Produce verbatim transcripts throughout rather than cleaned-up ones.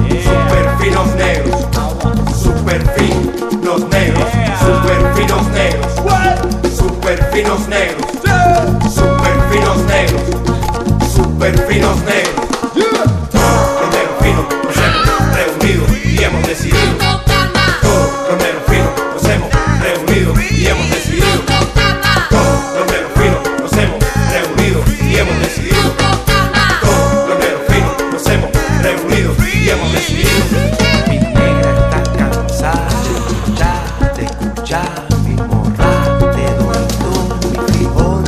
super finos negros, super finos negros, super finos negros, super finos negros, super finos negros, super finos negros. Los negros finos nos hemos reunido y hemos decidido. Todos los negros finos nos hemos reunido y hemos decidido. Todos los negros finos nos hemos reunido y hemos decidido. Todos los negros finos nos hemos reunido y hemos decidido. Mi negra está cansada de escuchar mi morra, te doy todo mi frijol.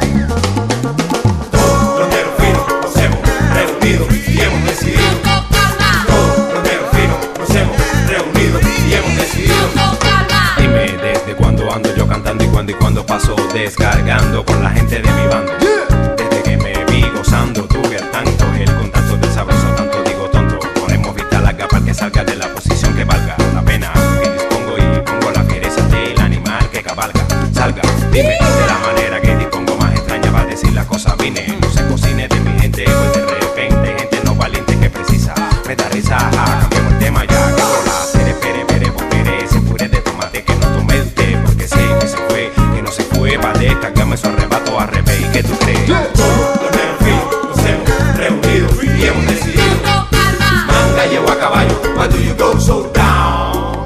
Todos los negros finos nos hemos reunido y hemos decidido. Todos los negros finos nos hemos reunido y hemos decidido. Dime desde cuándo ando yo cantando y cuándo y cuándo paso descargando con la gente de mi banda. Desde que me vi gozando, tuve al tanto el contacto del sabroso, tanto digo tonto. Ponemos vista larga para que salga de la posición que valga la pena que dispongo y pongo la fiereza del animal que cabalga. Salga, dime de la manera que dispongo más extraña va a decir la cosa. Vine, no se cocine de mi gente, pues de repente gente no valiente que precisa. Me da risa, ja, cambiamos el tema ya, que por la cere, pere, pere, bombere, ese puré de tomate que no tome el té, porque sé que se fue, que no se fue, va a descargarme su arrebato a revés. ¿Y qué tú crees? Todos los negros finos nos hemos reunido y hemos decidido. Manga llegó a caballo, why do you go so down?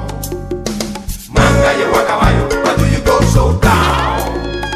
Manga llegó a caballo, why do you go so down?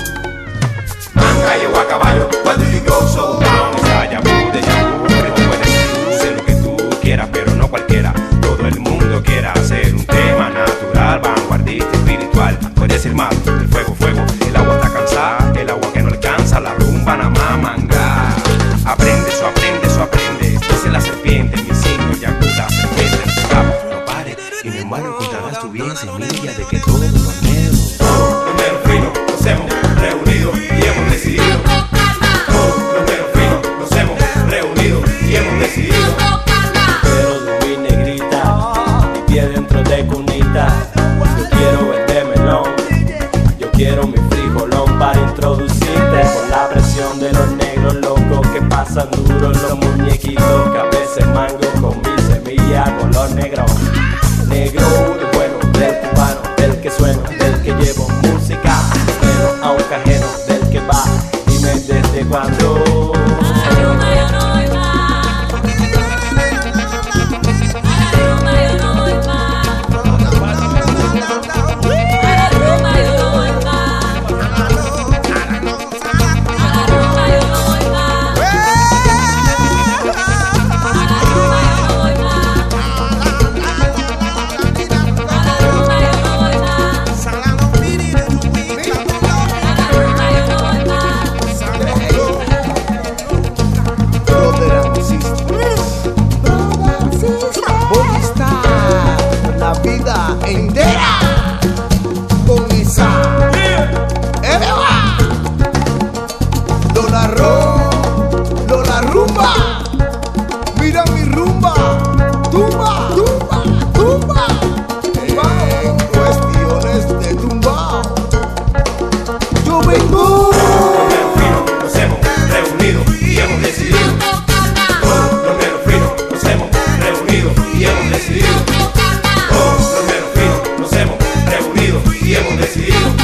Manga llegó a caballo, why do you go so down? Ya, ya pude, ya pude, no puedes tú, sé lo que tú quieras, pero no cualquiera. Todo el mundo quiere hacer un tema natural, vanguardista, espiritual. Puedes ir más, el fuego, fuego, el agua está cansada, el agua que no alcanza, la rumba nada más manga. Aprende, eso aprende, eso aprende, esto es la serpiente, mi signo, ya la serpiente, no pare, y mi hermano encontrarás tu bien semilla de que todos los negros. Todos los negros finos nos hemos reunido y hemos decidido. Todos los negros finos nos hemos reunido y hemos decidido. Quiero subir negrita, mi pie dentro de cunita. Yo quiero vender melón, yo quiero mi frijolón para introducirte. Por la presión de los negros locos que pasan duros los muñequitos, que a veces mango con mi semilla color negro. Negro de bueno, del cubano, del que suena, del que llevo música. Pero a un cajero, del que va, dime desde cuándo. La vida entera con esa Eva Lola Ro, Lola Rumba. Mira mi rumba, tumba, tumba, tumba. En cuestiones de tumba yo vengo. Los negros finos nos hemos reunido y hemos decidido. Todos los negros finos nos hemos reunido y hemos decidido. Todos los negros finos nos hemos reunido y hemos decidido.